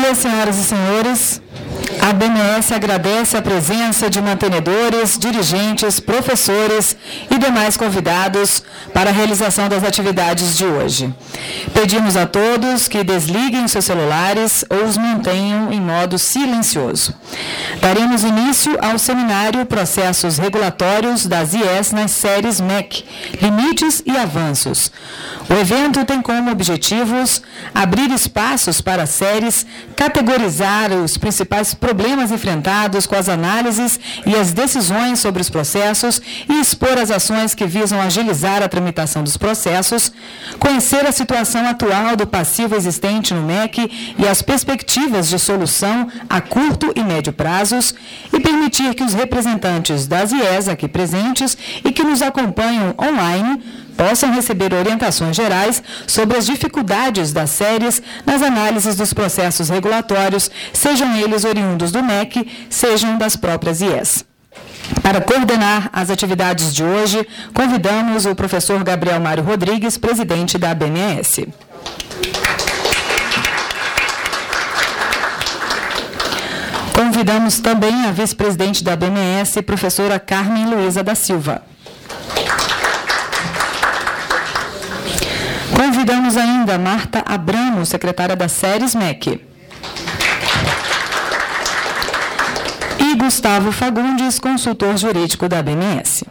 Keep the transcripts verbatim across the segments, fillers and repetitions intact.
dia, senhoras e senhores. A B M S agradece a presença de mantenedores, dirigentes, professores e demais convidados para a realização das atividades de hoje. Pedimos a todos que desliguem seus celulares ou os mantenham em modo silencioso. Daremos início ao seminário Processos Regulatórios das I E S nas séries M E C, Limites e Avanços. O evento tem como objetivos abrir espaços para as séries, categorizar os principais problemas enfrentados com as análises e as decisões sobre os processos e expor as ações que visam agilizar a tramitação dos processos, conhecer a situação atual do passivo existente no M E C e as perspectivas de solução a curto e médio prazos e permitir que os representantes das I E S aqui presentes e que nos acompanham online possam receber orientações gerais sobre as dificuldades das séries nas análises dos processos regulatórios, sejam eles oriundos do M E C, sejam das próprias I E S. Para coordenar as atividades de hoje, convidamos o professor Gabriel Mário Rodrigues, presidente da B M S. Convidamos também a vice-presidente da B M S, professora Carmen Luiza da Silva. Convidamos ainda Marta Abramo, secretária das séries M E C. E Gustavo Fagundes, consultor jurídico da B M S.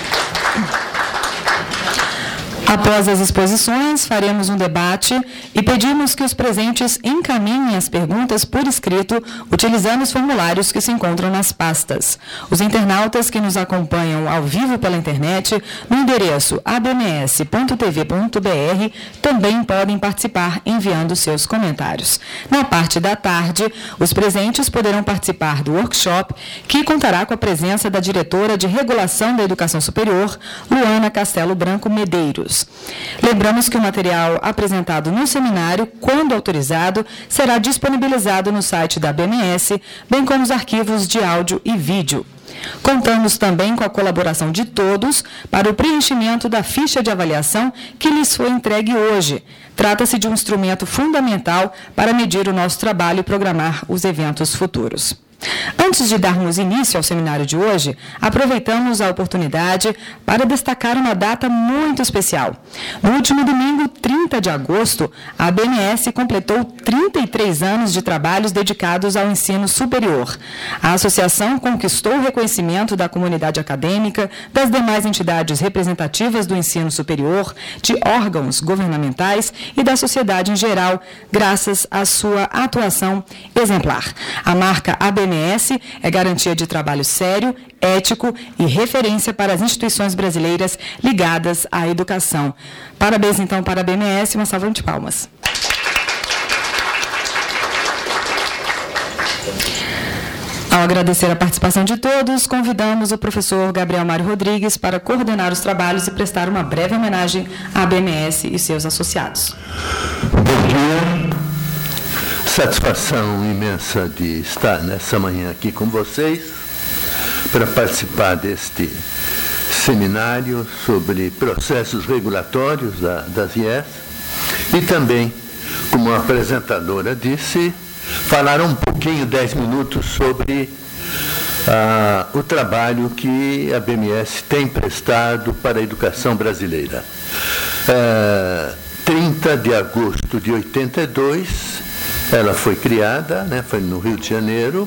Após as exposições, faremos um debate e pedimos que os presentes encaminhem as perguntas por escrito, utilizando os formulários que se encontram nas pastas. Os internautas que nos acompanham ao vivo pela internet, no endereço a b m s ponto t v ponto b r, também podem participar enviando seus comentários. Na parte da tarde, os presentes poderão participar do workshop, que contará com a presença da diretora de Regulação da Educação Superior, Luana Castelo Branco Medeiros. Lembramos que o material apresentado no seminário, quando autorizado, será disponibilizado no site da B M S, bem como os arquivos de áudio e vídeo. Contamos também com a colaboração de todos para o preenchimento da ficha de avaliação que lhes foi entregue hoje. Trata-se de um instrumento fundamental para medir o nosso trabalho e programar os eventos futuros. Antes de darmos início ao seminário de hoje, aproveitamos a oportunidade para destacar uma data muito especial. No último domingo, trinta de agosto, a B M S completou trinta e três anos de trabalhos dedicados ao ensino superior. A associação conquistou o reconhecimento da comunidade acadêmica, das demais entidades representativas do ensino superior, de órgãos governamentais e da sociedade em geral, graças à sua atuação exemplar. A marca A B M S é garantia de trabalho sério, ético e referência para as instituições brasileiras ligadas à educação. Parabéns, então, para a B M S, uma salva de palmas. Ao agradecer a participação de todos, convidamos o professor Gabriel Mário Rodrigues para coordenar os trabalhos e prestar uma breve homenagem à B M S e seus associados. Bom dia. Satisfação imensa de estar nessa manhã aqui com vocês para participar deste seminário sobre processos regulatórios da, das I E S e também, como a apresentadora disse, falar um pouquinho, dez minutos, sobre ah, o trabalho que a B M S tem prestado para a educação brasileira. Ah, trinta de agosto de oitenta e dois, ela foi criada, né, foi no Rio de Janeiro,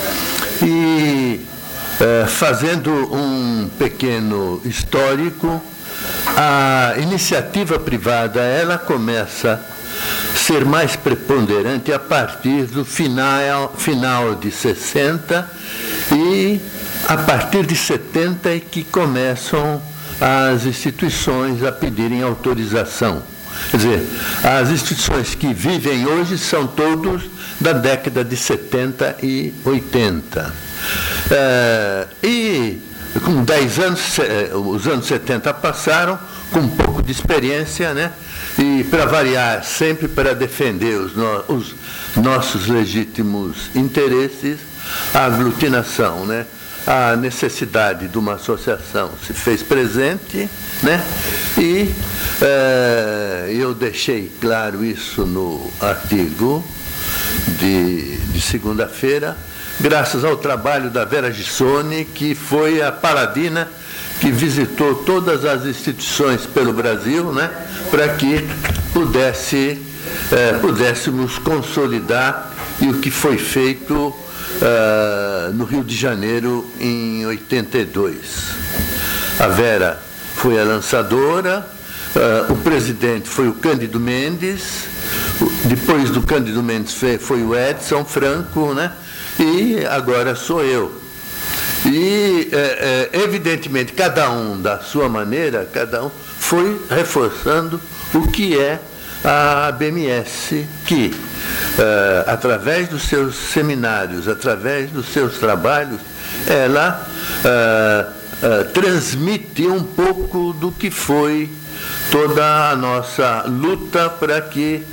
e eh, fazendo um pequeno histórico, a iniciativa privada ela começa a ser mais preponderante a partir do final, final de sessenta e a partir de setenta é que começam as instituições a pedirem autorização. Quer dizer, as instituições que vivem hoje são todos da década de setenta e oitenta. É, e com dez anos, os anos setenta passaram, com um pouco de experiência, né? E, para variar, sempre para defender os, no, os nossos legítimos interesses, a aglutinação, né? A necessidade de uma associação se fez presente, né? E é, eu deixei claro isso no artigo de, de segunda-feira, graças ao trabalho da Vera Gissoni, que foi a paladina que visitou todas as instituições pelo Brasil, né, para que pudesse, eh, pudéssemos consolidar e o que foi feito uh, no Rio de Janeiro em oitenta e dois. A Vera foi a lançadora, uh, o presidente foi o Cândido Mendes, depois do Cândido Mendes foi o Edson Franco, né, e agora sou eu. E, é, é, evidentemente, cada um da sua maneira, cada um foi reforçando o que é a B M S, que, é, através dos seus seminários, através dos seus trabalhos, ela é, é, transmite um pouco do que foi toda a nossa luta para que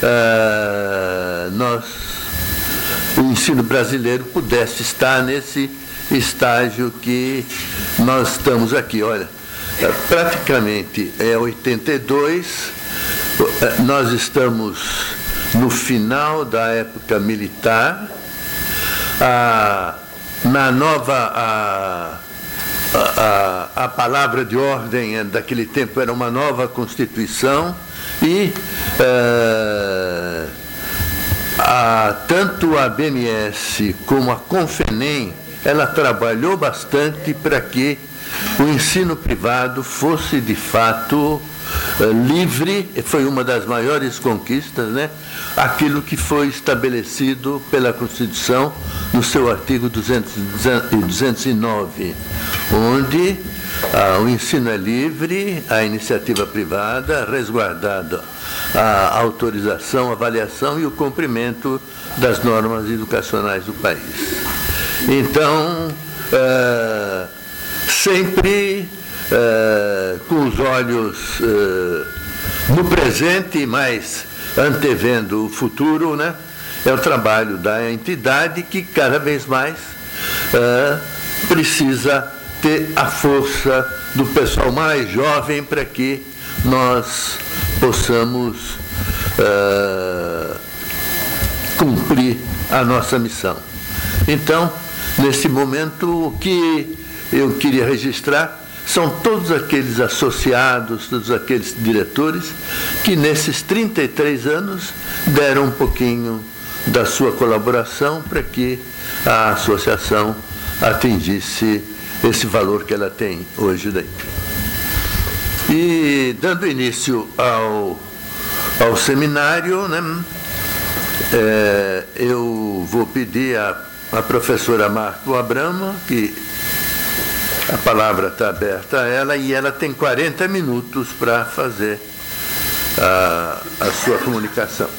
é, nós, o ensino brasileiro, pudesse estar nesse estágio que nós estamos aqui. Olha, praticamente é oitenta e dois, nós estamos no final da época militar, a, na nova, a, a, a palavra de ordem daquele tempo era uma nova Constituição e é, a, tanto a B M S como a Confenem, ela trabalhou bastante para que o ensino privado fosse, de fato, livre, foi uma das maiores conquistas, né? Aquilo que foi estabelecido pela Constituição no seu artigo duzentos e nove, onde ah, o ensino é livre, a iniciativa privada, resguardada a autorização, avaliação e o cumprimento das normas educacionais do país. Então, é, sempre é, com os olhos é, no presente, mas antevendo o futuro, né, é o trabalho da entidade que cada vez mais é, precisa ter a força do pessoal mais jovem para que nós possamos é, cumprir a nossa missão. Então, nesse momento, o que eu queria registrar são todos aqueles associados, todos aqueles diretores que, nesses trinta e três anos, deram um pouquinho da sua colaboração para que a associação atingisse esse valor que ela tem hoje daí. E, dando início ao, ao seminário, né, é, eu vou pedir a a professora Marco Abramo, que a palavra está aberta a ela, e ela tem quarenta minutos para fazer a, a sua comunicação.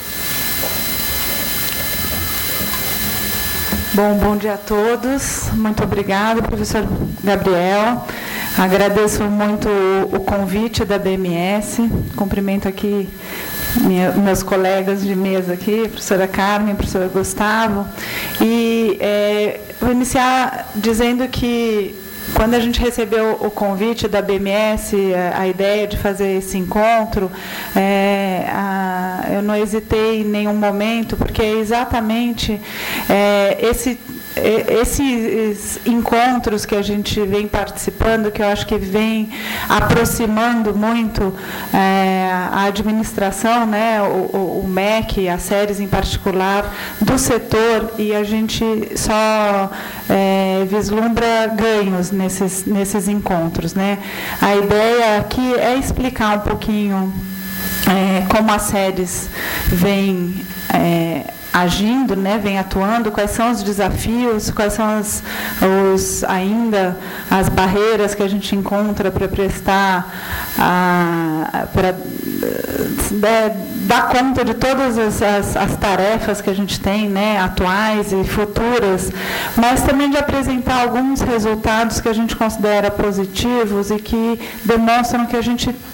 Bom, bom dia a todos. Muito obrigada, professor Gabriel. Agradeço muito o convite da B M S. Cumprimento aqui minha, meus colegas de mesa aqui, professora Carmen, professor Gustavo. E é, vou iniciar dizendo que, quando a gente recebeu o convite da B M S, a, a ideia de fazer esse encontro, é, a, eu não hesitei em nenhum momento, porque é exatamente é, esse... esses encontros que a gente vem participando, que eu acho que vem aproximando muito é, a administração, né, o, o M E C, as séries em particular, do setor, e a gente só é, vislumbra ganhos nesses, nesses encontros, né? A ideia aqui é explicar um pouquinho é, como as séries vêm é, agindo, né, vem atuando, quais são os desafios, quais são as, os, ainda as barreiras que a gente encontra para prestar, para né, dar conta de todas as, as, as tarefas que a gente tem, né, atuais e futuras, mas também de apresentar alguns resultados que a gente considera positivos e que demonstram que a gente tem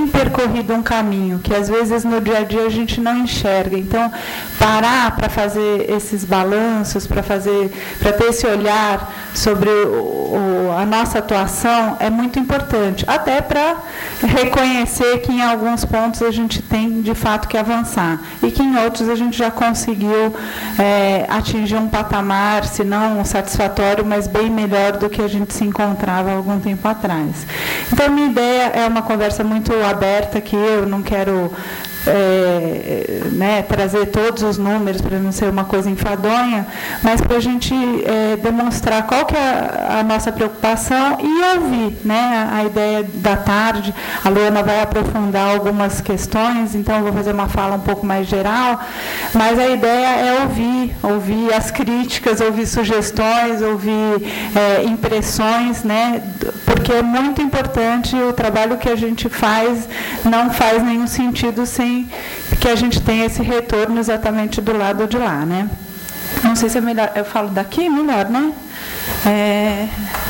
tem percorrido um caminho que às vezes no dia a dia a gente não enxerga. Então, parar para fazer esses balanços, para fazer, para ter esse olhar sobre o, o, a nossa atuação é muito importante, até para reconhecer que em alguns pontos a gente tem de fato que avançar e que em outros a gente já conseguiu é, atingir um patamar, se não satisfatório, mas bem melhor do que a gente se encontrava há algum tempo atrás. Então, a minha ideia é uma conversa muito aberta aqui, eu não quero É, né, trazer todos os números para não ser uma coisa enfadonha, mas para a gente é, demonstrar qual que é a, a nossa preocupação e ouvir, né, a ideia da tarde. A Luana vai aprofundar algumas questões, então eu vou fazer uma fala um pouco mais geral, mas a ideia é ouvir, ouvir as críticas, ouvir sugestões, ouvir é, impressões, né, porque é muito importante o trabalho que a gente faz, não faz nenhum sentido sem que a gente tenha esse retorno exatamente do lado de lá, né? Não sei se é melhor, eu falo daqui, melhor, né? É...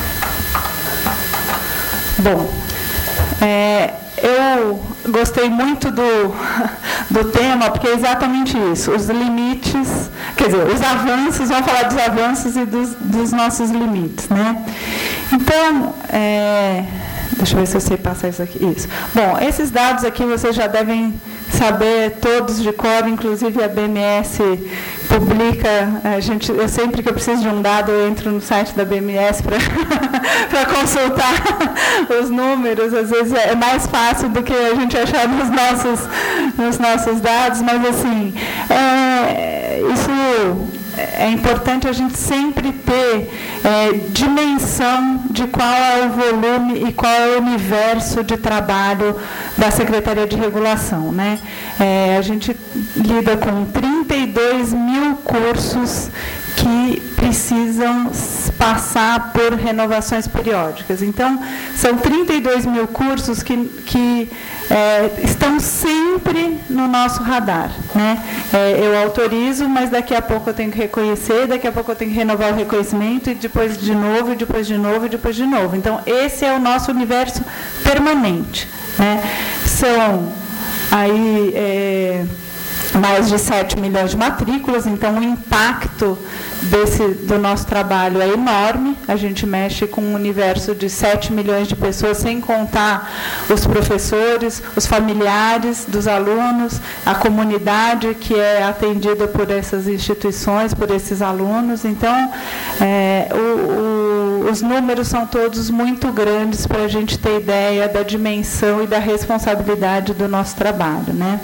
Bom, é, eu gostei muito do, do tema, porque é exatamente isso, os limites, quer dizer, os avanços, vamos falar dos avanços e dos, dos nossos limites, né? Então, é, deixa eu ver se eu sei passar isso aqui. Isso. Bom, esses dados aqui vocês já devem saber todos de cor, inclusive a B M S publica, a gente, eu sempre que eu preciso de um dado, eu entro no site da B M S para consultar os números, às vezes é mais fácil do que a gente achar nos nossos, nos nossos dados, mas assim, é, isso... É importante a gente sempre ter é, dimensão de qual é o volume e qual é o universo de trabalho da Secretaria de Regulação, né? É, a gente lida com trinta e dois mil cursos que precisam passar por renovações periódicas. Então, são trinta e dois mil cursos que, que é, estão sempre no nosso radar, né? É, eu autorizo, mas daqui a pouco eu tenho que reconhecer, daqui a pouco eu tenho que renovar o reconhecimento, e depois de novo, e depois de novo, e depois de novo. Então, esse é o nosso universo permanente, né? São aí... É, mais de sete milhões de matrículas, então o impacto desse, do nosso trabalho é enorme. A gente mexe com um universo de sete milhões de pessoas, sem contar os professores, os familiares dos alunos, a comunidade que é atendida por essas instituições, por esses alunos. Então, é, o, o, os números são todos muito grandes para a gente ter ideia da dimensão e da responsabilidade do nosso trabalho, né?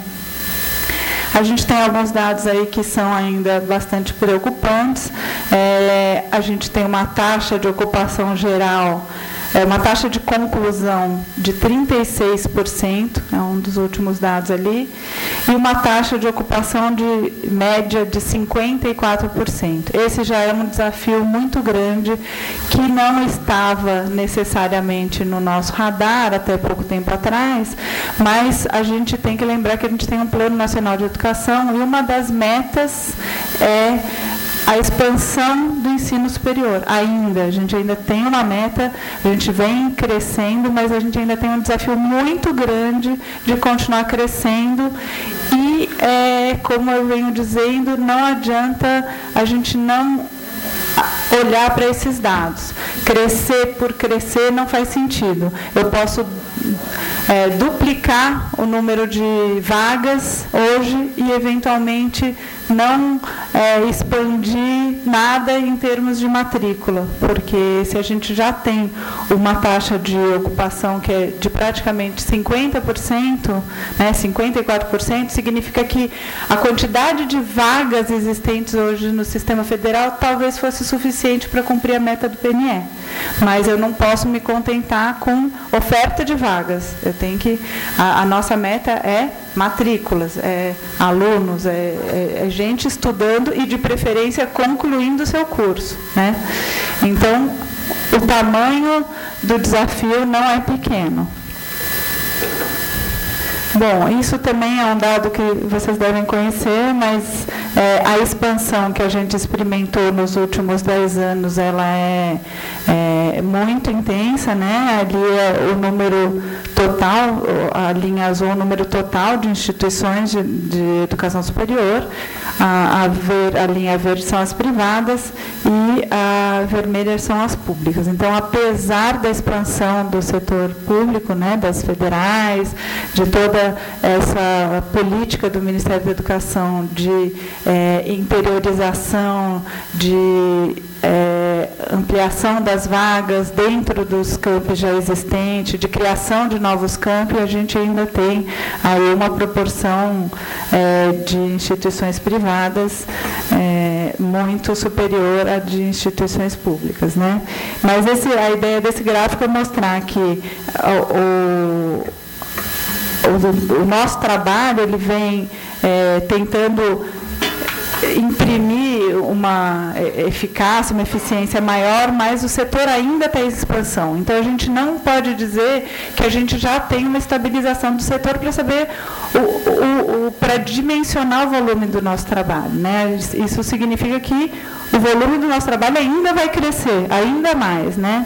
A gente tem alguns dados aí que são ainda bastante preocupantes. É, a gente tem uma taxa de ocupação geral, é, uma taxa de conclusão de trinta e seis por cento, é um dos últimos dados ali, e uma taxa de ocupação de média de cinquenta e quatro por cento. Esse já é um desafio muito grande que não estava necessariamente no nosso radar até pouco tempo atrás, mas a gente tem que lembrar que a gente tem um Plano Nacional de Educação e uma das metas é a expansão do ensino superior. Ainda, a gente ainda tem uma meta, a gente vem crescendo, mas a gente ainda tem um desafio muito grande de continuar crescendo e, é, como eu venho dizendo, não adianta a gente não olhar para esses dados. Crescer por crescer não faz sentido. Eu posso é, duplicar o número de vagas hoje e, eventualmente, não é, expandir nada em termos de matrícula, porque se a gente já tem uma taxa de ocupação que é de praticamente cinquenta por cento, né, cinquenta e quatro por cento, significa que a quantidade de vagas existentes hoje no sistema federal talvez fosse suficiente para cumprir a meta do P N E. Mas eu não posso me contentar com oferta de vagas. Eu tenho que, a, a nossa meta é matrículas, é alunos, é, é, é gente estudando e, de preferência, concluindo o seu curso, né? Então, o tamanho do desafio não é pequeno. Bom, isso também é um dado que vocês devem conhecer, mas é, a expansão que a gente experimentou nos últimos dez anos, ela é, é muito intensa, né? Ali é, o número total, a linha azul, o número total de instituições de, de educação superior, a, a, ver, a linha verde são as privadas e a vermelha são as públicas. Então, apesar da expansão do setor público, né, das federais, de toda essa política do Ministério da Educação de é, interiorização, de É, ampliação das vagas dentro dos campos já existentes, de criação de novos campos, a gente ainda tem aí uma proporção é, de instituições privadas é, muito superior à de instituições públicas, né? Mas esse, a ideia desse gráfico é mostrar que o, o, o nosso trabalho ele vem é, tentando imprimir uma eficácia, uma eficiência maior, mas o setor ainda está em expansão. Então, a gente não pode dizer que a gente já tem uma estabilização do setor para saber, o, o, o, para dimensionar o volume do nosso trabalho, né? Isso significa que o volume do nosso trabalho ainda vai crescer, ainda mais, né?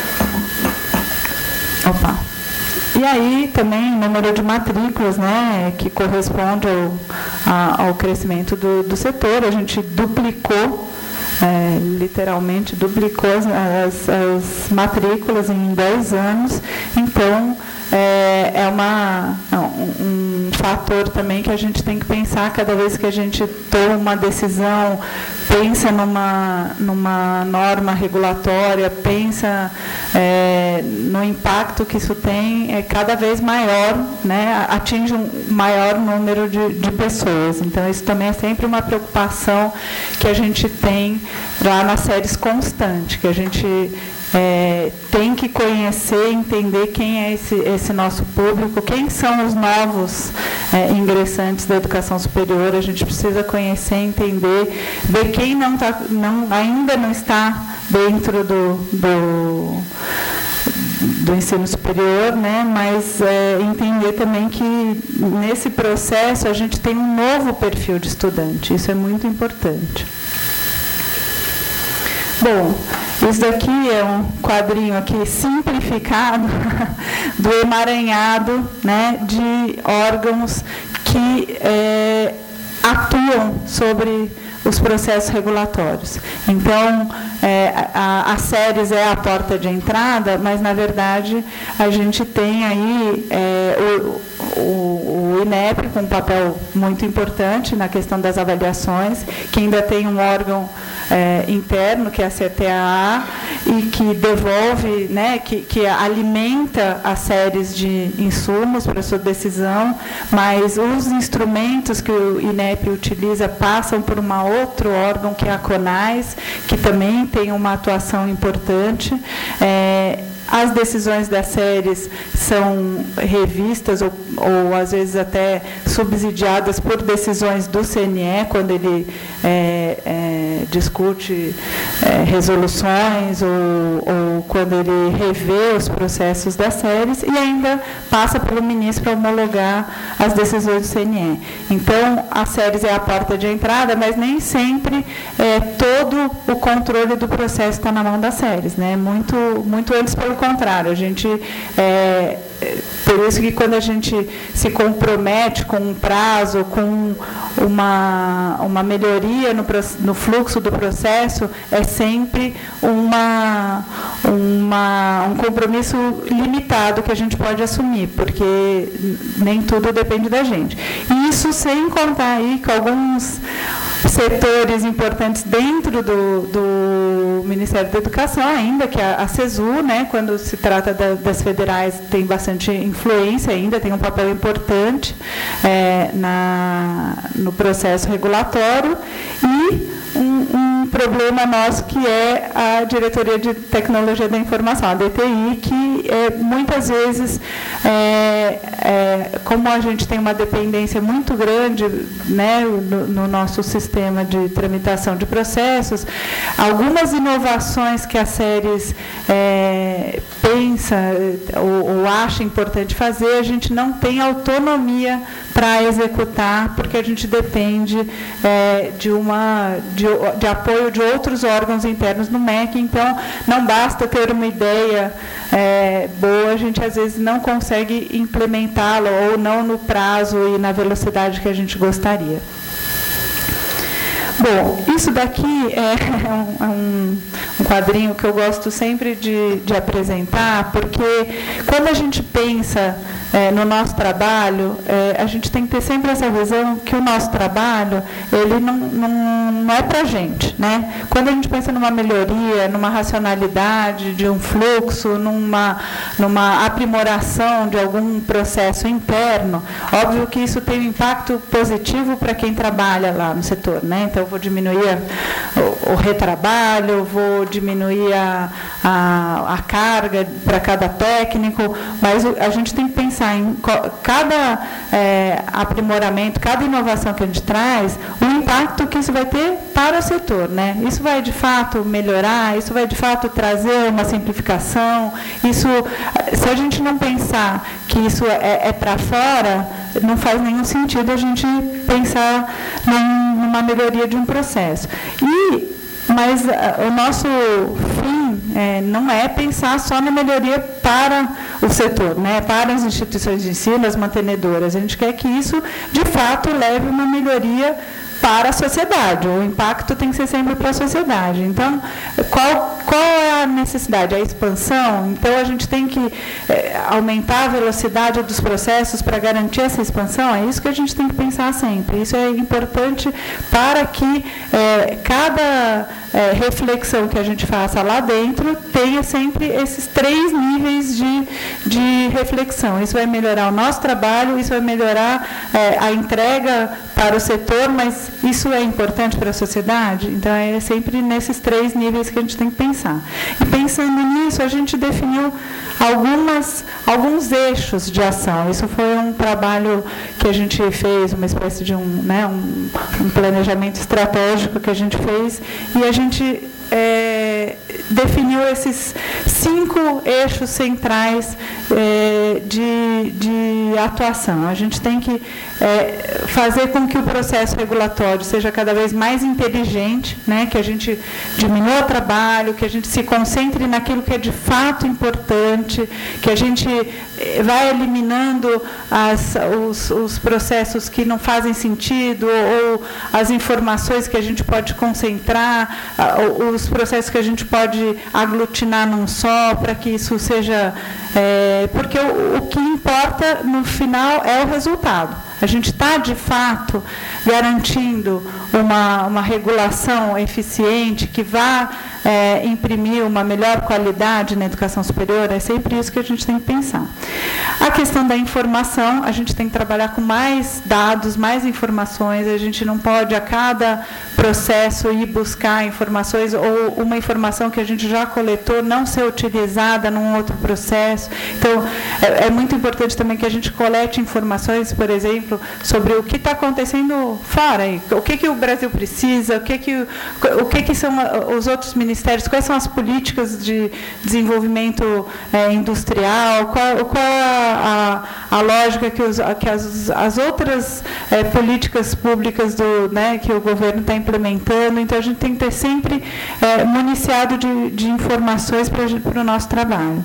Opa! E aí, também, o número de matrículas, né, que corresponde ao, a, ao crescimento do, do setor. A gente duplicou, é, literalmente, duplicou as, as, as matrículas em dez anos. Então, é, é uma, um, um fator também que a gente tem que pensar cada vez que a gente toma uma decisão, pensa numa, numa norma regulatória, pensa é, no impacto que isso tem, é cada vez maior, né, atinge um maior número de, de pessoas. Então, isso também é sempre uma preocupação que a gente tem lá nas séries constante, que a gente É, tem que conhecer, entender quem é esse, esse nosso público, quem são os novos é, ingressantes da educação superior. A gente precisa conhecer, entender, ver quem não tá, não, ainda não está dentro do, do, do ensino superior, né? Mas é, entender também que nesse processo a gente tem um novo perfil de estudante. Isso é muito importante. Bom, isso daqui é um quadrinho aqui simplificado do emaranhado, né, de órgãos que é, atuam sobre os processos regulatórios. Então, é, a, a séries é a porta de entrada, mas, na verdade, a gente tem aí é, o, o, o INEP com um papel muito importante na questão das avaliações, que ainda tem um órgão é, interno, que é a C T A A, e que devolve, né, que, que alimenta as séries de insumos para a sua decisão, mas os instrumentos que o INEP utiliza passam por uma outro órgão, que é a CONAS, que também tem uma atuação importante. É, as decisões das séries são revistas ou, ou, às vezes, até subsidiadas por decisões do C N E, quando ele é, é, discute é, resoluções ou, ou quando ele revê os processos das séries, e ainda passa pelo ministro para homologar as decisões do C N E. Então, as séries é a porta de entrada, mas nem sempre é, todo o controle do processo está na mão das séries, né? Muito, muito antes, pelo contrário, a gente é, por isso que quando a gente se compromete com um prazo, com uma, uma melhoria no, no fluxo do processo, é sempre uma, uma, um compromisso limitado que a gente pode assumir, porque nem tudo depende da gente. E isso sem contar aí com alguns setores importantes dentro do, do Ministério da Educação, ainda que a, a CESU, né, quando se trata da, das federais, tem bastante influência ainda, tem um papel importante é, na, no processo regulatório, e um, um problema nosso que é a Diretoria de Tecnologia da Informação, a D T I, que é, muitas vezes, é, é, como a gente tem uma dependência muito grande, né, no, no nosso sistema de tramitação de processos, algumas inovações que a séries é, pensa ou, ou acha importante fazer, a gente não tem autonomia para executar, porque a gente depende é, de, uma, de, de apoio de outros órgãos internos no M E C. Então, não basta ter uma ideia é, boa, a gente às vezes não consegue implementá-la ou não no prazo e na velocidade que a gente gostaria. Bom, isso daqui é um, um quadrinho que eu gosto sempre de, de apresentar, porque quando a gente pensa é, no nosso trabalho, é, a gente tem que ter sempre essa visão que o nosso trabalho, ele não, não, não é para a gente, né? Quando a gente pensa numa melhoria, numa racionalidade de um fluxo, numa, numa aprimoração de algum processo interno, óbvio que isso tem um impacto positivo para quem trabalha lá no setor, né? Então, eu vou diminuir a, o, o retrabalho, vou diminuir a, a, a carga para cada técnico, mas a gente tem que pensar em cada é, aprimoramento, cada inovação que a gente traz, o impacto que isso vai ter para o setor, né? Isso vai, de fato, melhorar, isso vai, de fato, trazer uma simplificação. Isso, se a gente não pensar que isso é, é para fora, não faz nenhum sentido a gente pensar num, numa melhoria de um processo. E, mas o nosso fim é, não é pensar só na melhoria para o setor, né, para as instituições de ensino, as mantenedoras. A gente quer que isso, de fato, leve uma melhoria para a sociedade. O impacto tem que ser sempre para a sociedade. Então, qual, qual é a necessidade? A expansão? Então, a gente tem que é, aumentar a velocidade dos processos para garantir essa expansão? É isso que a gente tem que pensar sempre. Isso é importante para que é, cada é, reflexão que a gente faça lá dentro tenha sempre esses três níveis de, de reflexão. Isso vai melhorar o nosso trabalho, isso vai melhorar é, a entrega para o setor, mas isso é importante para a sociedade? Então, é sempre nesses três níveis que a gente tem que pensar. E pensando nisso, a gente definiu algumas, alguns eixos de ação. Isso foi um trabalho que a gente fez, uma espécie de um, né, um, um planejamento estratégico que a gente fez, e a gente é, definiu esses cinco eixos centrais é, de, de atuação. A gente tem que é, fazer com que o processo regulatório seja cada vez mais inteligente, né, que a gente diminua o trabalho, que a gente se concentre naquilo que é de fato importante, que a gente vai eliminando as, os, os processos que não fazem sentido, ou as informações que a gente pode concentrar, os processos que a gente pode aglutinar num só, para que isso seja... É, porque o, o que importa, no final, é o resultado. A gente está, de fato, garantindo uma, uma regulação eficiente que vá é, imprimir uma melhor qualidade na educação superior. É sempre isso que a gente tem que pensar. A questão da informação, a gente tem que trabalhar com mais dados, mais informações. A gente não pode, a cada processo, ir buscar informações, ou uma informação que a gente já coletou não ser utilizada num outro processo. Então, é, é muito importante também que a gente colete informações, por exemplo, sobre o que está acontecendo fora, aí, o que, que o Brasil precisa, o que, que, o que, que são os outros ministérios, quais são as políticas de desenvolvimento é, industrial, qual, qual a, a, a lógica que, os, que as, as outras é, políticas públicas do, né, que o governo está implementando. Então, a gente tem que ter sempre é, municiado de, de informações para o nosso trabalho.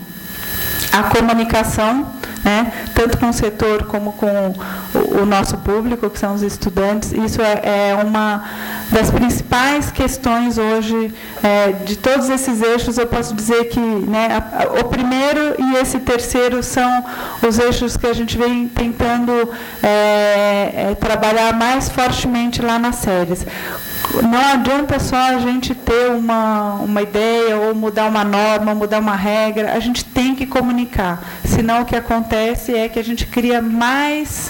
A comunicação, né, tanto com o setor como com o, o nosso público, que são os estudantes, isso é, é uma das principais questões hoje, é, de todos esses eixos. Eu posso dizer que, né, a, a, o primeiro e esse terceiro são os eixos que a gente vem tentando é, é, trabalhar mais fortemente lá nas séries. Não adianta só a gente ter uma, uma ideia, ou mudar uma norma, ou mudar uma regra. A gente tem que comunicar. Senão, o que acontece é que a gente cria mais,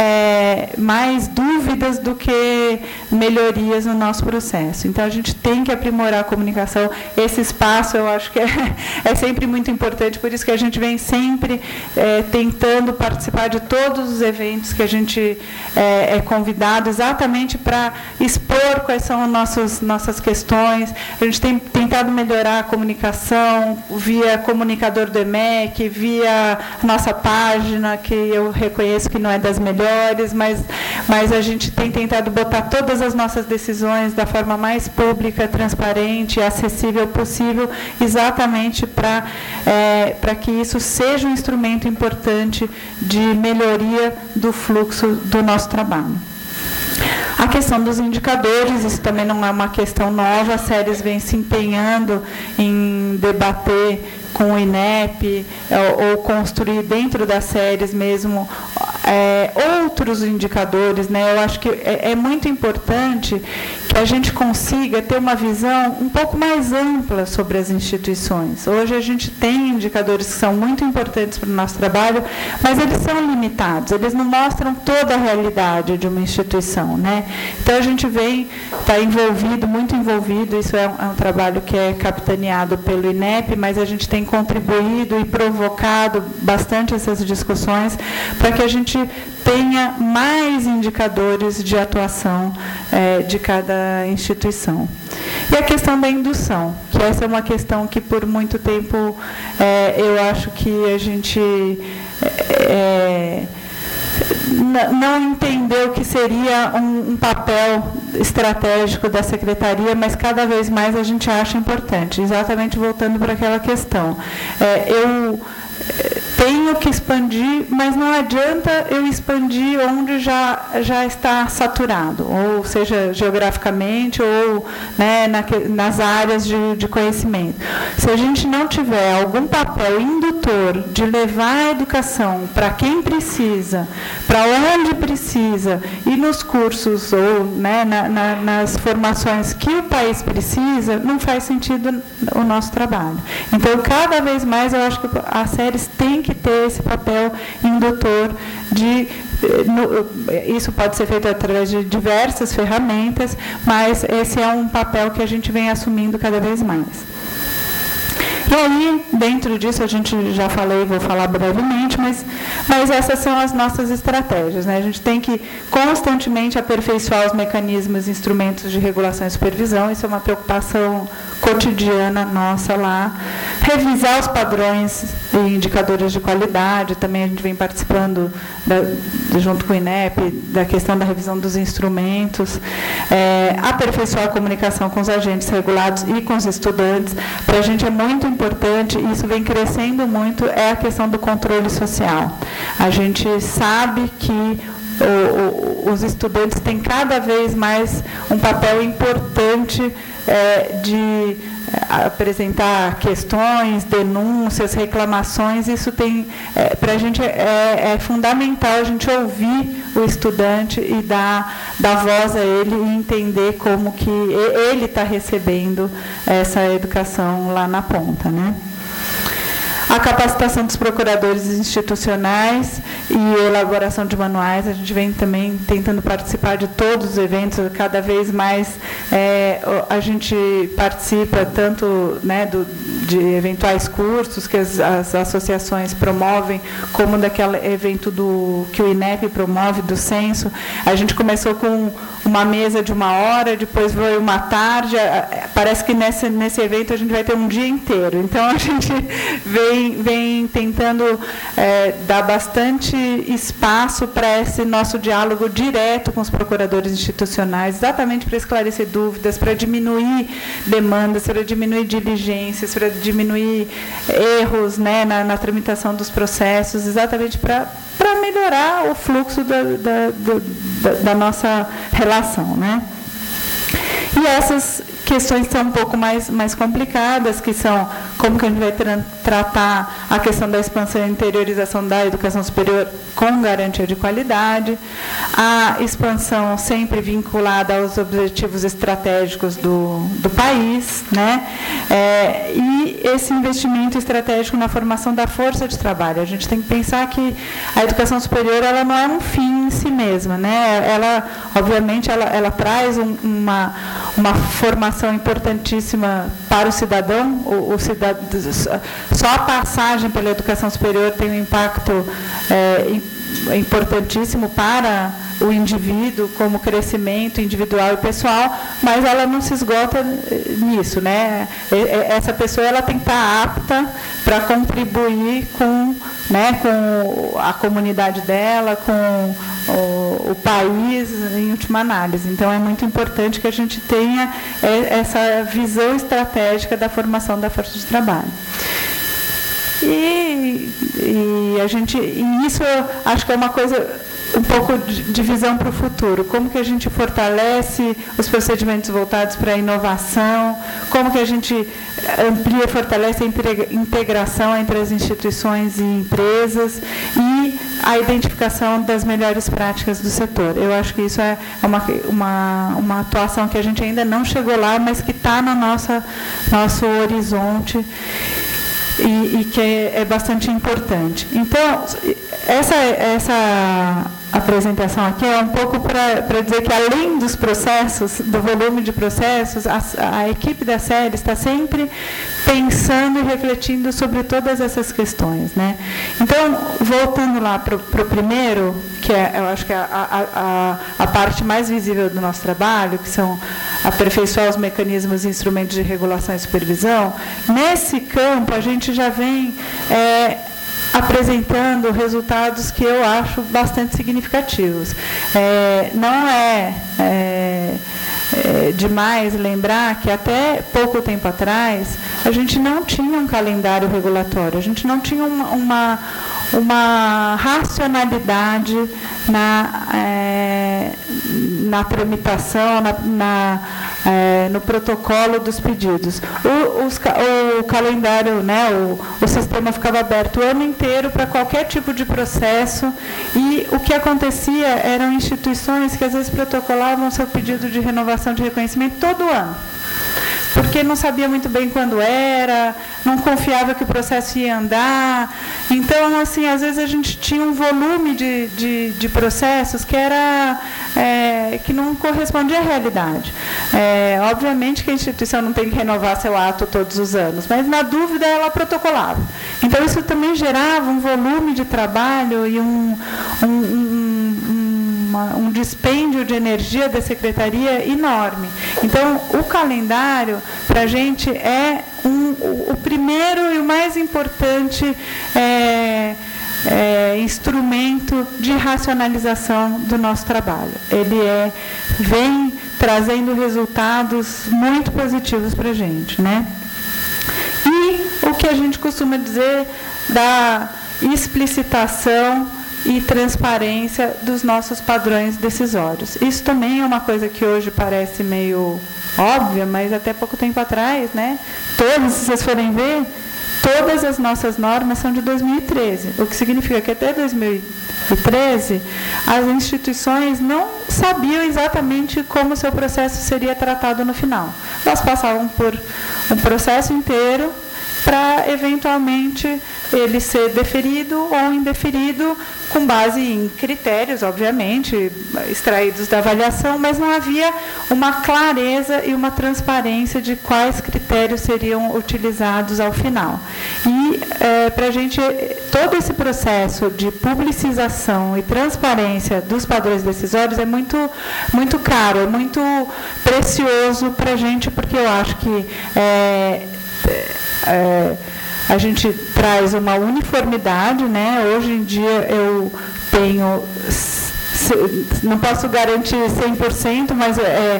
é, mais dúvidas do que melhorias no nosso processo. Então, a gente tem que aprimorar a comunicação. Esse espaço, eu acho que é, é sempre muito importante. Por isso que a gente vem sempre é, tentando participar de todos os eventos que a gente é, é convidado, exatamente para expor quais são as nossas, nossas questões. A gente tem tentado melhorar a comunicação via comunicador do SEMEC, via nossa página, que eu reconheço que não é das melhores, mas, mas a gente tem tentado botar todas as nossas decisões da forma mais pública, transparente e acessível possível, exatamente para é, para que isso seja um instrumento importante de melhoria do fluxo do nosso trabalho. A questão dos indicadores, isso também não é uma questão nova, a SERES vem se empenhando em debater com o INEP, ou construir dentro da SERES mesmo é, outros indicadores, né? Eu acho que é, é muito importante que a gente consiga ter uma visão um pouco mais ampla sobre as instituições. Hoje a gente tem indicadores que são muito importantes para o nosso trabalho, mas eles são limitados, eles não mostram toda a realidade de uma instituição, né? Então a gente vem, está envolvido, muito envolvido, isso é um, é um trabalho que é capitaneado pelo INEP, mas a gente tem contribuído e provocado bastante essas discussões para que a gente tenha mais indicadores de atuação é, de cada instituição. E a questão da indução, que essa é uma questão que por muito tempo é, eu acho que a gente é, não entendeu que seria um, um papel estratégico da Secretaria, mas cada vez mais a gente acha importante, exatamente voltando para aquela questão. É, eu tenho que expandir, mas não adianta eu expandir onde já, já está saturado, ou seja, geograficamente, ou né, na, nas áreas de, de conhecimento. Se a gente não tiver algum papel indutor de levar a educação para quem precisa, para onde precisa, e nos cursos ou né, na, na, nas formações que o país precisa, não faz sentido o nosso trabalho. Então, cada vez mais, eu acho que a SERES tem que ter esse papel indutor de... Isso pode ser feito através de diversas ferramentas, mas esse é um papel que a gente vem assumindo cada vez mais. E aí, dentro disso, a gente já falei, vou falar brevemente, mas, mas essas são as nossas estratégias, né? A gente tem que constantemente aperfeiçoar os mecanismos e instrumentos de regulação e supervisão, isso é uma preocupação cotidiana nossa lá. Revisar os padrões e indicadores de qualidade, também a gente vem participando, da, junto com o INEP, da questão da revisão dos instrumentos. É, aperfeiçoar a comunicação com os agentes regulados e com os estudantes. Para a gente é muito importante, e isso vem crescendo muito, é a questão do controle social. A gente sabe que o, o, os estudantes têm cada vez mais um papel importante é, de apresentar questões, denúncias, reclamações. Isso tem, é, para a gente é, é fundamental a gente ouvir o estudante e dar, dar voz a ele e entender como que ele está recebendo essa educação lá na ponta, né? A capacitação dos procuradores institucionais e elaboração de manuais, a gente vem também tentando participar de todos os eventos, cada vez mais é, a gente participa tanto né, do, de eventuais cursos que as, as associações promovem, como daquele evento do, que o INEP promove, do censo. A gente começou com uma mesa de uma hora, depois foi uma tarde, parece que nesse, nesse evento a gente vai ter um dia inteiro. Então, a gente vem vem tentando é, dar bastante espaço para esse nosso diálogo direto com os procuradores institucionais, exatamente para esclarecer dúvidas, para diminuir demandas, para diminuir diligências, para diminuir erros né, na, na tramitação dos processos, exatamente para para melhorar o fluxo da, da, da, da nossa relação, né? E essas questões são um pouco mais, mais complicadas, que são como que a gente vai tra tratar a questão da expansão e interiorização da educação superior com garantia de qualidade, a expansão sempre vinculada aos objetivos estratégicos do, do país, né? É, e esse investimento estratégico na formação da força de trabalho. A gente tem que pensar que a educação superior ela não é um fim em si mesma, né? Ela, obviamente, ela, ela traz um, uma, uma formação importantíssima para o cidadão. O, o cidadão, só a passagem pela educação superior tem um impacto é, importantíssimo para o indivíduo como crescimento individual e pessoal, mas ela não se esgota nisso, né? Essa pessoa ela tem que estar apta para contribuir com, né, com a comunidade dela, com o, o país, em última análise. Então, é muito importante que a gente tenha essa visão estratégica da formação da força de trabalho. E, e a gente, e isso eu acho que é uma coisa um pouco de visão para o futuro. Como que a gente fortalece os procedimentos voltados para a inovação, como que a gente amplia e fortalece a integração entre as instituições e empresas e a identificação das melhores práticas do setor. Eu acho que isso é uma, uma, uma atuação que a gente ainda não chegou lá, mas que está no nossa, nosso horizonte e, e que é, é bastante importante. Então, essa, essa apresentação aqui é um pouco para dizer que, além dos processos, do volume de processos, a, a equipe da série está sempre pensando e refletindo sobre todas essas questões, né? Então, voltando lá para o primeiro, que é, eu acho que é a, a, a parte mais visível do nosso trabalho, que são aperfeiçoar os mecanismos e instrumentos de regulação e supervisão, nesse campo a gente já vem é, apresentando resultados que eu acho bastante significativos. É, não é, é, é demais lembrar que até pouco tempo atrás a gente não tinha um calendário regulatório, a gente não tinha uma, uma, uma racionalidade na, é, na tramitação, na, na, é, no protocolo dos pedidos. O, os, o calendário, né, o, o sistema ficava aberto o ano inteiro para qualquer tipo de processo e o que acontecia eram instituições que às vezes protocolavam seu pedido de renovação de reconhecimento todo ano, porque não sabia muito bem quando era, não confiava que o processo ia andar. Então, assim, às vezes a gente tinha um volume de, de, de processos que, era, é, que não correspondia à realidade. É, obviamente que a instituição não tem que renovar seu ato todos os anos, mas, na dúvida, ela protocolava. Então, isso também gerava um volume de trabalho e um, um, um, uma, um dispêndio de energia da secretaria enorme. Então, o calendário, para a gente, é um, o primeiro e o mais importante é, é, instrumento de racionalização do nosso trabalho. Ele é, vem trazendo resultados muito positivos para a gente, né? E o que a gente costuma dizer da explicitação e transparência dos nossos padrões decisórios. Isso também é uma coisa que hoje parece meio óbvia, mas até pouco tempo atrás, né? Todos, se vocês forem ver, todas as nossas normas são de dois mil e treze, o que significa que até dois mil e treze as instituições não sabiam exatamente como o seu processo seria tratado no final. Elas passavam por um processo inteiro para, eventualmente, ele ser deferido ou indeferido com base em critérios, obviamente, extraídos da avaliação, mas não havia uma clareza e uma transparência de quais critérios seriam utilizados ao final. E, é, para a gente, todo esse processo de publicização e transparência dos padrões decisórios é muito, muito caro, é muito precioso para a gente, porque eu acho que é, é, a gente traz uma uniformidade, né? Hoje em dia eu tenho, não posso garantir cem por cento, mas é,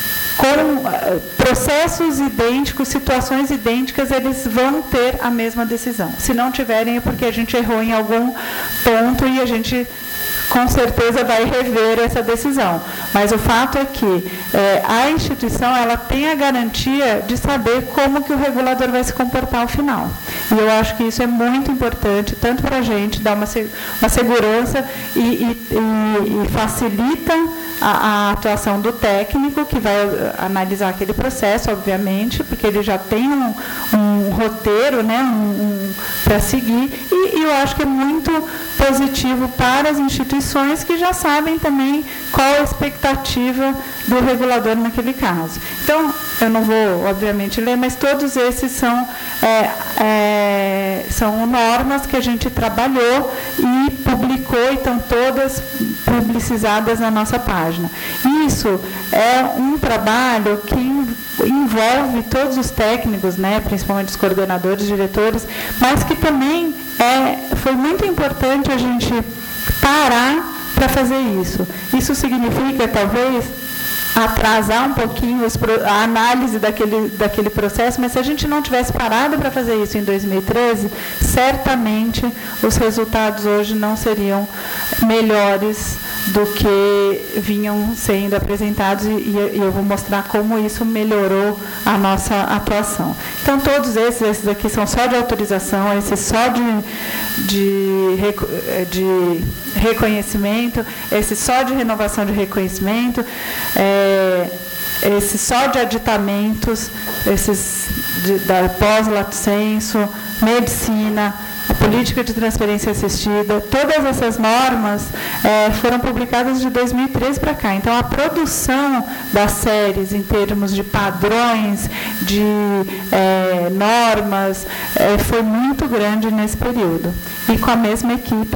com processos idênticos, situações idênticas, eles vão ter a mesma decisão. Se não tiverem, é porque a gente errou em algum ponto e a gente, com certeza, vai rever essa decisão. Mas o fato é que é, a instituição ela tem a garantia de saber como que o regulador vai se comportar ao final. E eu acho que isso é muito importante, tanto para a gente dar uma, uma segurança e, e, e, e facilita a, a atuação do técnico, que vai analisar aquele processo, obviamente, porque ele já tem um, um roteiro, né, um, um, para seguir, e, e eu acho que é muito positivo para as instituições que já sabem também qual a expectativa do regulador naquele caso. Então, eu não vou, obviamente, ler, mas todos esses são, é, é, são normas que a gente trabalhou e publicou, e estão todas publicizadas na nossa página. Isso é um trabalho que envolve todos os técnicos, né, principalmente os coordenadores, diretores, mas que também é, foi muito importante a gente parar para fazer isso. Isso significa, talvez, atrasar um pouquinho os, a análise daquele, daquele processo, mas se a gente não tivesse parado para fazer isso em dois mil e treze, certamente os resultados hoje não seriam melhores do que vinham sendo apresentados, e, e eu vou mostrar como isso melhorou a nossa atuação. Então, todos esses, esses aqui são só de autorização, esses só de, de, de reconhecimento, esse só de renovação de reconhecimento, é, esse só de aditamentos, esses de, da pós-lato sensu, medicina, a política de transferência assistida, todas essas normas é, foram publicadas de dois mil e treze para cá. Então, a produção das séries em termos de padrões, de é, normas, é, foi muito grande nesse período. E com a mesma equipe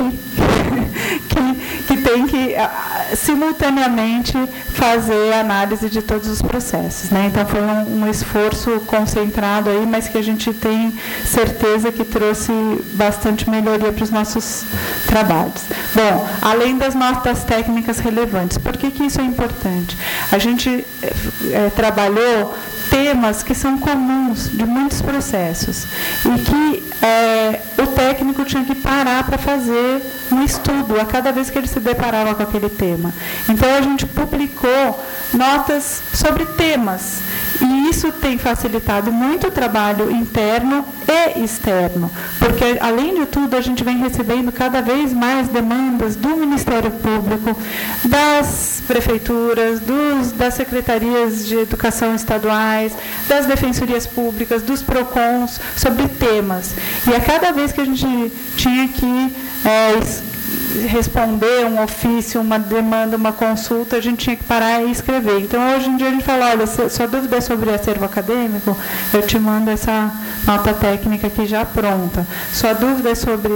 que, que tem que simultaneamente fazer a análise de todos os processos, né? Então, foi um, um esforço concentrado aí, mas que a gente tem certeza que trouxe bastante melhoria para os nossos trabalhos. Bom, além das notas técnicas relevantes, por que que isso é importante? A gente é, trabalhou temas que são comuns de muitos processos e que é, o técnico tinha que parar para fazer um estudo a cada vez que ele se deparava com aquele tema. Então, a gente publicou notas sobre temas, e isso tem facilitado muito o trabalho interno e externo, porque, além de tudo, a gente vem recebendo cada vez mais demandas do Ministério Público, das prefeituras, dos, das secretarias de educação estaduais, das defensorias públicas, dos PROCONs, sobre temas. E a cada vez que a gente tinha que é, responder um ofício, uma demanda, uma consulta, a gente tinha que parar e escrever. Então, hoje em dia, a gente fala, olha, se sua dúvida é sobre acervo acadêmico, eu te mando essa nota técnica aqui já pronta. Sua dúvida é sobre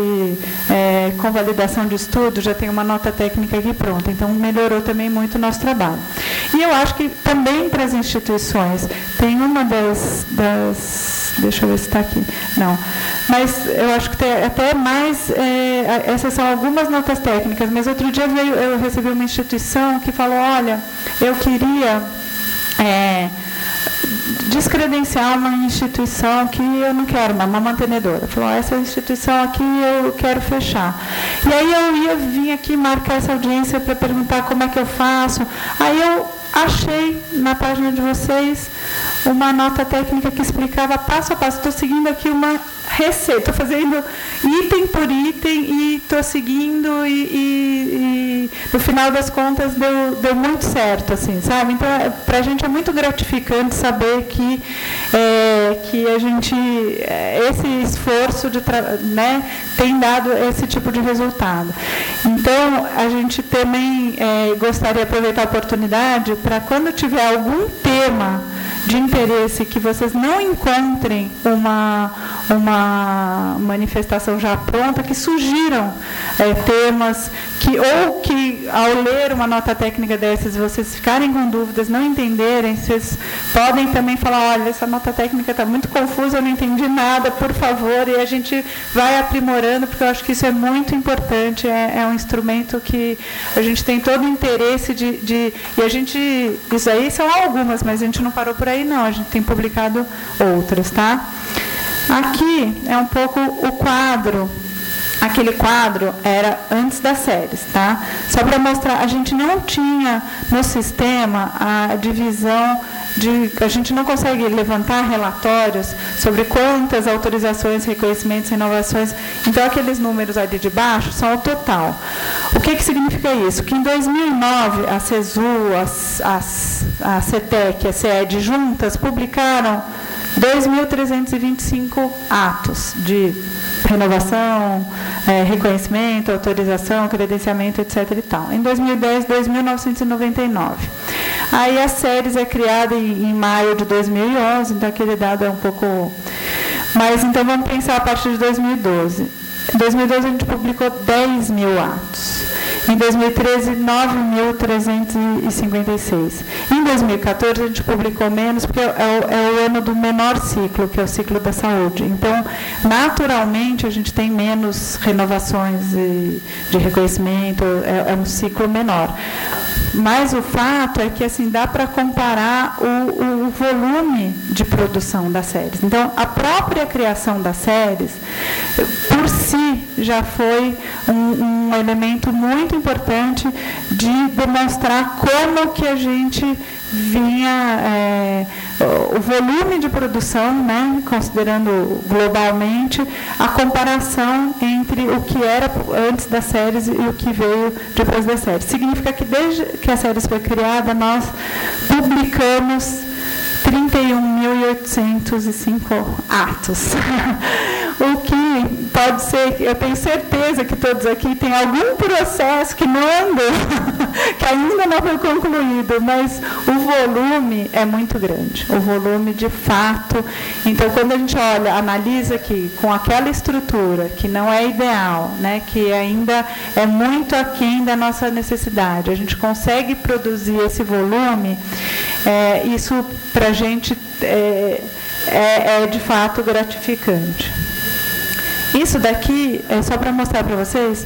é, convalidação de estudo, já tem uma nota técnica aqui pronta. Então, melhorou também muito o nosso trabalho. E eu acho que também para as instituições, tem uma das... das deixa eu ver se está aqui. Não. Mas eu acho que tem até mais... É, essas são algumas notas técnicas, mas outro dia veio, eu recebi uma instituição que falou, olha, eu queria é, descredenciar uma instituição que eu não quero, uma, uma mantenedora. Falou, essa instituição aqui eu quero fechar. E aí eu ia vir aqui marcar essa audiência para perguntar como é que eu faço. Aí eu achei na página de vocês uma nota técnica que explicava passo a passo. Estou seguindo aqui uma receita, estou fazendo item por item e estou seguindo e, e, e no final das contas deu, deu muito certo, assim, sabe? Então, para a gente é muito gratificante saber que, é, que a gente, esse esforço de, né, tem dado esse tipo de resultado. Então, a gente também é, gostaria de aproveitar a oportunidade para, quando tiver algum tema de interesse que vocês não encontrem uma, uma manifestação já pronta, que sugiram é, temas, que, ou que, ao ler uma nota técnica dessas, vocês ficarem com dúvidas, não entenderem, vocês podem também falar, olha, essa nota técnica está muito confusa, eu não entendi nada, por favor, e a gente vai aprimorando, porque eu acho que isso é muito importante, é, é um instrumento que a gente tem todo o interesse de, de... E a gente... Isso aí são algumas, mas a gente não parou por aí, não, a gente tem publicado outras, tá? Aqui é um pouco o quadro. Aquele quadro era antes das séries, tá? Só para mostrar, a gente não tinha no sistema a divisão de, a gente não consegue levantar relatórios sobre quantas autorizações, reconhecimentos, renovações. Então, aqueles números ali de baixo são o total. O que, que significa isso? Que em dois mil e nove, a CESU, as, as, a CETEC e a CED juntas publicaram dois mil trezentos e vinte e cinco atos de renovação, é, reconhecimento, autorização, credenciamento, etc. E tal. Em dois mil e dez, dois mil novecentos e noventa e nove. Aí a Ceres é criada em, em maio de dois mil e onze, então aquele dado é um pouco... Mas então vamos pensar a partir de dois mil e doze. Em dois mil e doze a gente publicou dez mil atos. Em dois mil e treze, nove mil trezentos e cinquenta e seis. Em dois mil e quatorze, a gente publicou menos, porque é o, é o ano do menor ciclo, que é o ciclo da saúde. Então, naturalmente, a gente tem menos renovações de, de reconhecimento, é, é um ciclo menor. Mas o fato é que assim, dá para comparar o, o volume de produção das séries. Então, a própria criação das séries, por si, já foi um, um elemento muito importante de demonstrar como que a gente vinha, é, o volume de produção, né, considerando globalmente, a comparação entre o que era antes das séries e o que veio depois das séries. Significa que desde que a séries foi criada, nós publicamos trinta e um mil e oitocentos e cinco atos. O que pode ser, eu tenho certeza que todos aqui têm algum processo que não andou, que ainda não foi concluído, mas o volume é muito grande, o volume de fato. Então, quando a gente olha, analisa aqui com aquela estrutura que não é ideal, né, que ainda é muito aquém da nossa necessidade, a gente consegue produzir esse volume, é, isso para a gente é, é, é de fato gratificante. Isso daqui é só para mostrar para vocês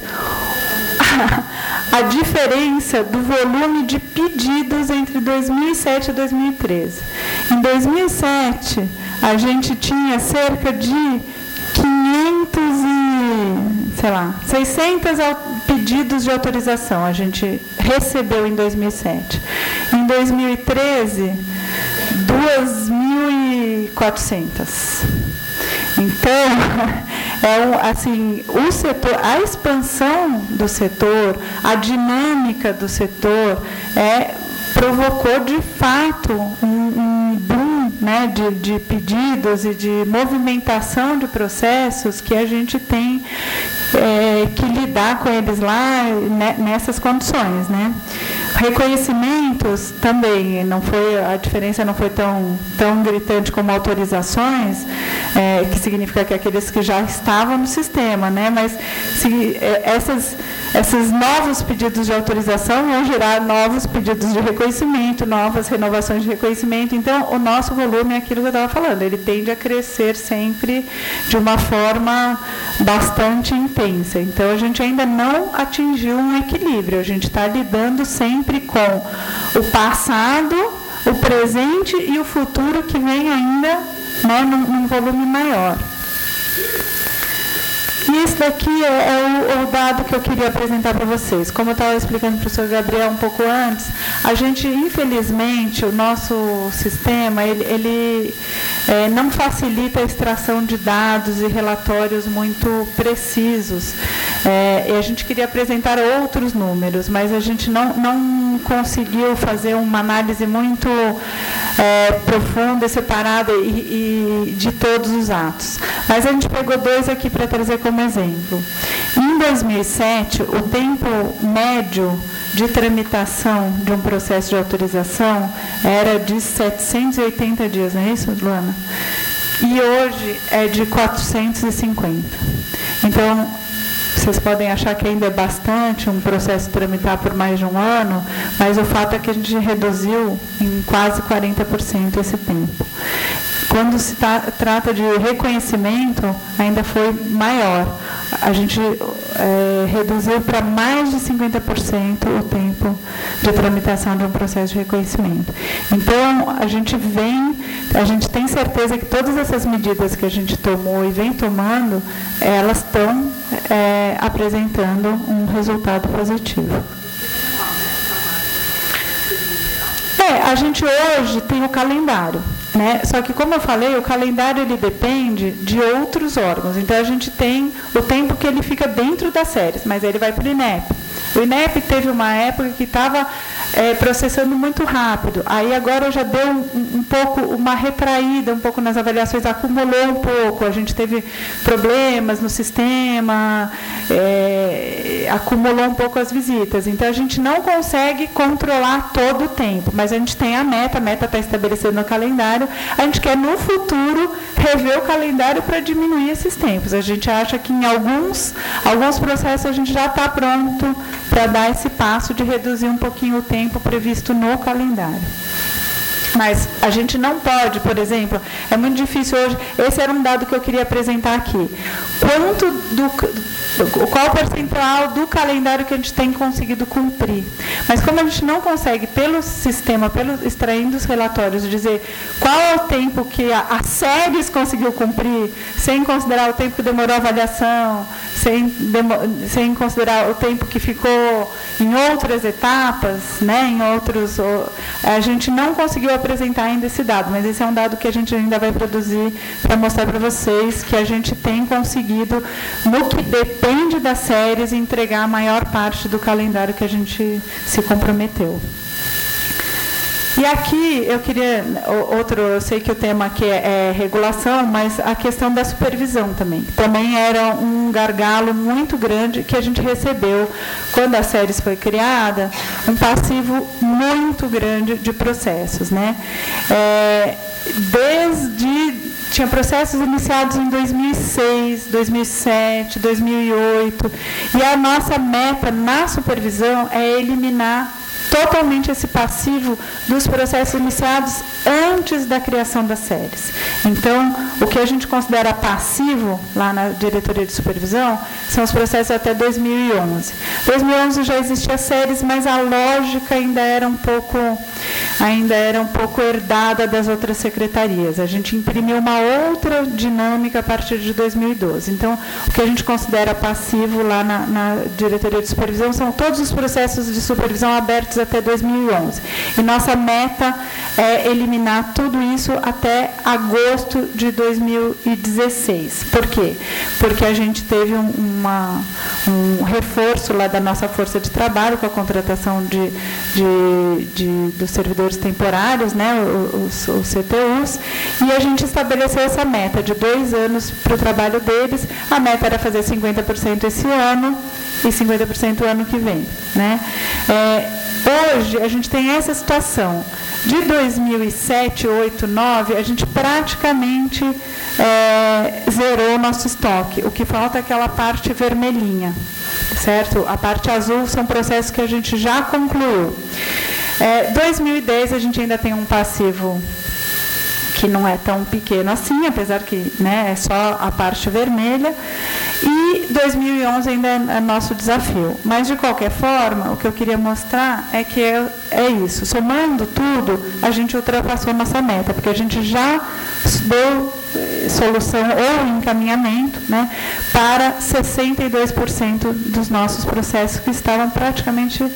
a, a diferença do volume de pedidos entre dois mil e sete e dois mil e treze. Em dois mil e sete, a gente tinha cerca de quinhentos e, sei lá, seiscentos pedidos de autorização a gente recebeu em dois mil e sete. Em dois mil e treze, duas mil e quatrocentos. Então, é um, assim, o setor, a expansão do setor, a dinâmica do setor, é, provocou de fato um, um boom, né, de, de pedidos e de movimentação de processos que a gente tem é, que lidar com eles lá, né, nessas condições, né? Reconhecimentos também, não foi, a diferença não foi tão, tão gritante como autorizações, é, que significa que aqueles que já estavam no sistema, né? Mas se, é, essas, esses novos pedidos de autorização vão gerar novos pedidos de reconhecimento, novas renovações de reconhecimento. Então, o nosso volume é aquilo que eu estava falando, ele tende a crescer sempre de uma forma bastante intensa. Então, a gente ainda não atingiu um equilíbrio, a gente está lidando sempre com o passado, o presente e o futuro que vem ainda, né, num, num volume maior. E esse daqui é, é o, o dado que eu queria apresentar para vocês. Como eu estava explicando para o professor Gabriel um pouco antes, a gente, infelizmente, o nosso sistema, ele, ele é, não facilita a extração de dados e relatórios muito precisos. É, e a gente queria apresentar outros números, mas a gente não, não conseguiu fazer uma análise muito é, profunda e separada e, e de todos os atos. Mas a gente pegou dois aqui para trazer como exemplo. Em dois mil e sete, o tempo médio de tramitação de um processo de autorização era de setecentos e oitenta dias, não é isso, Luana? E hoje é de quatrocentos e cinquenta. Então, vocês podem achar que ainda é bastante um processo tramitar por mais de um ano, mas o fato é que a gente reduziu em quase quarenta por cento esse tempo. Quando se tá, trata de reconhecimento, ainda foi maior. A gente é, reduziu para mais de cinquenta por cento o tempo de tramitação de um processo de reconhecimento. Então, a gente vem, a gente tem certeza que todas essas medidas que a gente tomou e vem tomando, elas estão é, apresentando um resultado positivo. É, a gente hoje tem o calendário, né? Só que, como eu falei, o calendário ele depende de outros órgãos. Então, a gente tem o tempo que ele fica dentro das séries, mas ele vai para o INEP. O INEP teve uma época que estava é, processando muito rápido. Aí agora já deu um, um pouco, uma retraída um pouco nas avaliações, acumulou um pouco. A gente teve problemas no sistema, é, acumulou um pouco as visitas. Então, a gente não consegue controlar todo o tempo, mas a gente tem a meta, a meta está estabelecida no calendário. A gente quer, no futuro, rever o calendário para diminuir esses tempos. A gente acha que em alguns, alguns processos a gente já está pronto para dar esse passo de reduzir um pouquinho o tempo previsto no calendário. Mas a gente não pode, por exemplo, é muito difícil hoje, esse era um dado que eu queria apresentar aqui. Quanto do, qual o percentual do calendário que a gente tem conseguido cumprir? Mas como a gente não consegue, pelo sistema, pelo, extraindo os relatórios, dizer qual é o tempo que a, a séries conseguiu cumprir, sem considerar o tempo que demorou a avaliação, sem, demo, sem considerar o tempo que ficou em outras etapas, né, em outros, a gente não conseguiu apresentar ainda esse dado, mas esse é um dado que a gente ainda vai produzir para mostrar para vocês que a gente tem conseguido, no que depende das séries, entregar a maior parte do calendário que a gente se comprometeu. E aqui eu queria, outro, eu sei que o tema aqui é, é regulação, mas a questão da supervisão também. Também era um gargalo muito grande que a gente recebeu quando a séries foi criada, um passivo muito grande de processos, né? É, desde tinha processos iniciados em dois mil e seis, dois mil e sete, dois mil e oito, e a nossa meta na supervisão é eliminar totalmente esse passivo dos processos iniciados antes da criação das séries. Então, o que a gente considera passivo, lá na diretoria de supervisão, são os processos até dois mil e onze. dois mil e onze já existia séries, mas a lógica ainda era um pouco, ainda era um pouco herdada das outras secretarias. A gente imprimiu uma outra dinâmica a partir de dois mil e doze. Então, o que a gente considera passivo lá na, na diretoria de supervisão são todos os processos de supervisão abertos até dois mil e onze. E nossa meta é eliminar tudo isso até agosto de dois mil e dezesseis. Por quê? Porque a gente teve um, uma, um reforço lá da nossa força de trabalho com a contratação de, de, de, dos servidores temporários, né, os, os C T Us, e a gente estabeleceu essa meta de dois anos para o trabalho deles. A meta era fazer cinquenta por cento esse ano e cinquenta por cento o ano que vem, né? É, Hoje, a gente tem essa situação. De dois mil e sete, oito, nove, a gente praticamente é, zerou o nosso estoque. O que falta é aquela parte vermelhinha, certo? A parte azul são processos que a gente já concluiu. É, dois mil e dez, a gente ainda tem um passivo que não é tão pequeno assim, apesar que, né, é só a parte vermelha. E dois mil e onze ainda é nosso desafio. Mas, de qualquer forma, o que eu queria mostrar é que é, é isso. Somando tudo, a gente ultrapassou a nossa meta, porque a gente já deu solução ou encaminhamento, né, para sessenta e dois por cento dos nossos processos que estavam praticamente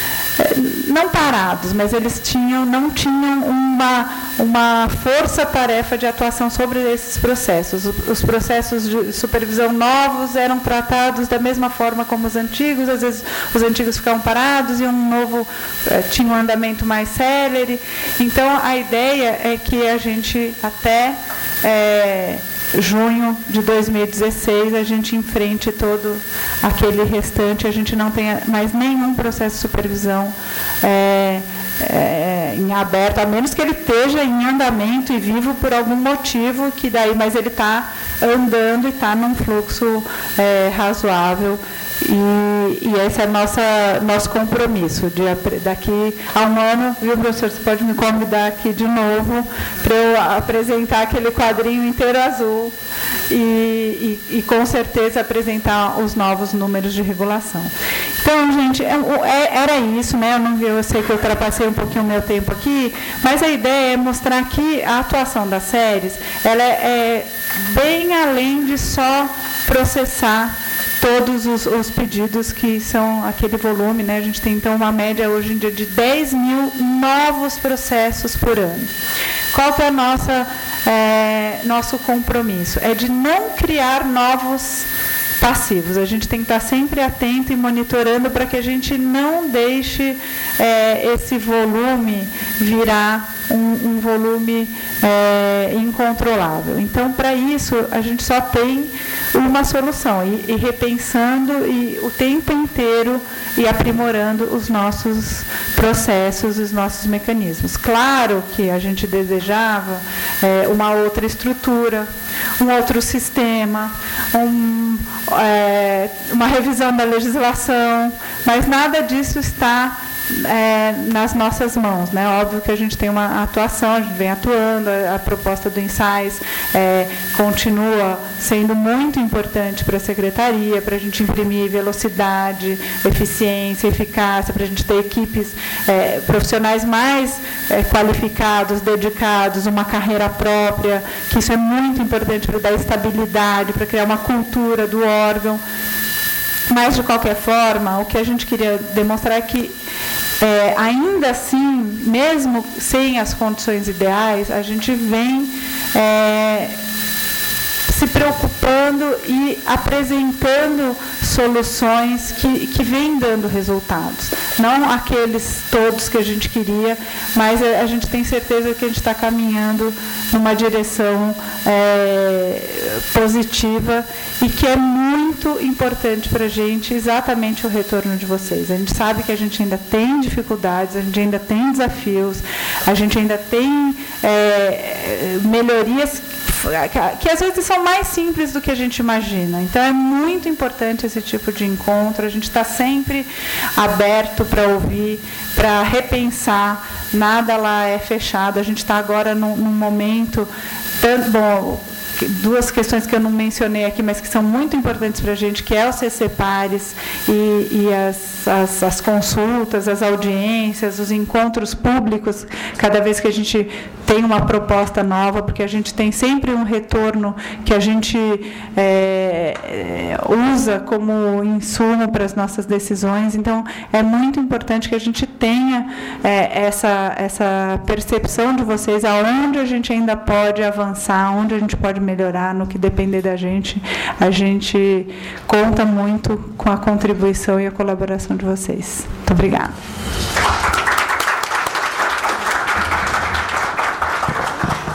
não parados, mas eles tinham, não tinham uma, uma força-tarefa de atuação sobre esses processos. Os processos de supervisão novos eram tratados da mesma forma como os antigos, às vezes os antigos ficavam parados e um novo eh, tinha um andamento mais célere. Então, a ideia é que a gente até é, junho de dois mil e dezesseis, a gente enfrente todo aquele restante, a gente não tenha mais nenhum processo de supervisão é, é, em aberto, a menos que ele esteja em andamento e vivo por algum motivo, que daí, mas ele está andando e está num fluxo é, razoável. E, e esse é nossa, nosso compromisso. De, daqui a um ano, viu, professor, você pode me convidar aqui de novo para eu apresentar aquele quadrinho inteiro azul e, e, e, com certeza, apresentar os novos números de regulação. Então, gente, é, é, era isso, né? Eu, não, eu sei que eu ultrapassei um pouquinho o meu tempo aqui, mas a ideia é mostrar que a atuação das séries, ela é, é bem além de só processar todos os, os pedidos que são aquele volume, né? A gente tem, então, uma média hoje em dia de dez mil novos processos por ano. Qual que é a nossa, é, nosso compromisso? É de não criar novos passivos. A gente tem que estar sempre atento e monitorando para que a gente não deixe é, esse volume virar um, um volume é, incontrolável. Então, para isso, a gente só tem uma solução, e, e repensando e, o tempo inteiro e aprimorando os nossos processos, os nossos mecanismos. Claro que a gente desejava é, uma outra estrutura, um outro sistema, um, é, uma revisão da legislação, mas nada disso está É, nas nossas mãos, né? Óbvio que a gente tem uma atuação, a gente vem atuando, a, a proposta do Ensais é, continua sendo muito importante para a Secretaria, para a gente imprimir velocidade, eficiência, eficácia, para a gente ter equipes é, profissionais mais é, qualificados, dedicados, uma carreira própria, que isso é muito importante para dar estabilidade, para criar uma cultura do órgão. Mas, de qualquer forma, o que a gente queria demonstrar é que, é, ainda assim, mesmo sem as condições ideais, a gente vem é, se preocupando e apresentando soluções que, que vêm dando resultados. Não aqueles todos que a gente queria, mas a, a gente tem certeza que a gente está caminhando numa direção é, positiva e que é muito importante para a gente exatamente o retorno de vocês. A gente sabe que a gente ainda tem dificuldades, a gente ainda tem desafios, a gente ainda tem é, melhorias que às vezes são mais simples do que a gente imagina. Então, é muito importante esse tipo de encontro. A gente está sempre aberto para ouvir, para repensar. Nada lá é fechado. A gente está agora num, num momento... Tanto, bom, duas questões que eu não mencionei aqui, mas que são muito importantes para a gente, que é o C C Pares e, e as, as, as consultas, as audiências, os encontros públicos, cada vez que a gente tem uma proposta nova, porque a gente tem sempre um retorno que a gente é, usa como insumo para as nossas decisões. Então, é muito importante que a gente tenha é, essa, essa percepção de vocês, aonde a gente ainda pode avançar, onde a gente pode melhorar, no que depender da gente. A gente conta muito com a contribuição e a colaboração de vocês. Muito obrigada.